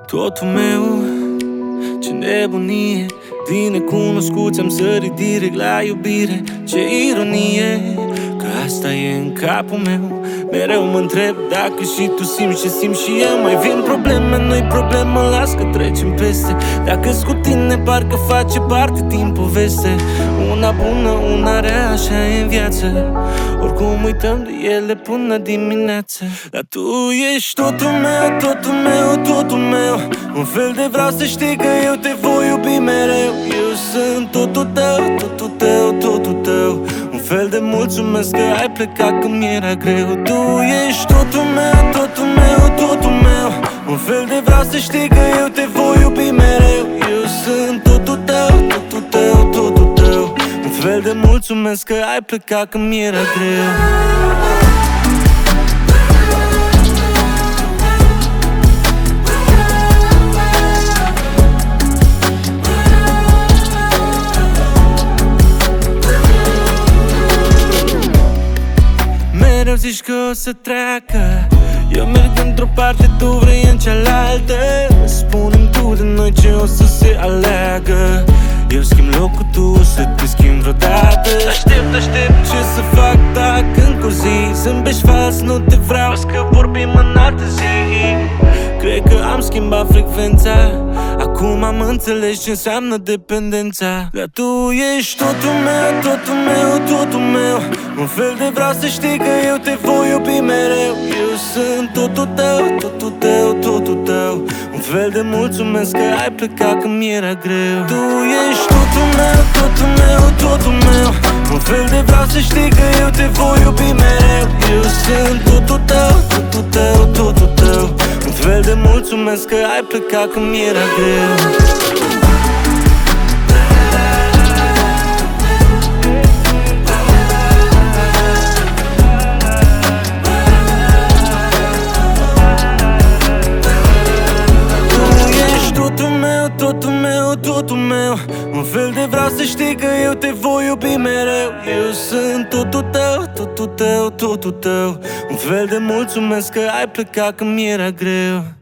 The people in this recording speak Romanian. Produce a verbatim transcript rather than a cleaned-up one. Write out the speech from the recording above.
Totul meu, ce nebunie. Din necunoscuți am sărit direct la iubire. Ce ironie, că asta e în capul meu. Mereu mă întreb dacă și tu simți ce simt și eu. Mai vin probleme, nu-i problemă, las că trecem peste. Dacă-s cu tine, parcă face parte din poveste. Una bună, una rea, așa e în viață. Oricum uităm de ele până dimineață. Dar tu ești totul meu, totul meu, totul meu. Un fel de vreau să știi că eu te voi iubi mereu. Eu sunt totul tău, totul tău, totul tău. Un fel de mulțumesc că ai plecat când mi-era greu. Tu ești totul meu, totul meu, totul meu. Un fel de vreau să știi că eu te voi iubi mereu. Eu sunt totul tău, totul tău, totul tău. Un fel de mulțumesc că ai plecat când mi-era greu. Mereu zici că o să treacă. Eu merg într-o parte, tu vrei în cealaltă. Spune-mi tu de noi ce o să se aleagă. Eu schimb locul, tu o să te schimbi vreodată. Aștept, aștept, ce să fac dacă încă o zi zâmbești fals, nu te vreau, că vorbim în altă zi. Cred că am schimbat frecvența. Acum am înțeles ce înseamnă dependența. Dar tu ești totul meu, totul meu, totul meu. Un fel de vreau să știi că eu te voi iubi mereu. Eu sunt totul tău, totul tău, totul tău. Un fel de mulțumesc că ai plecat când mi-era greu. Tu ești totul meu, totul meu, totul meu. Un fel de vreau să știi că eu te voi iubi mereu. Eu sunt totul tău, totul tău, totul tău. Un fel de mulțumesc că ai plecat când mi-era greu. Totul meu, totul meu. Un fel de vreau să știi că eu te voi iubi mereu. Eu sunt totul tău, totul tău, totul tău. Un fel de mulțumesc că ai plecat când mi-era greu.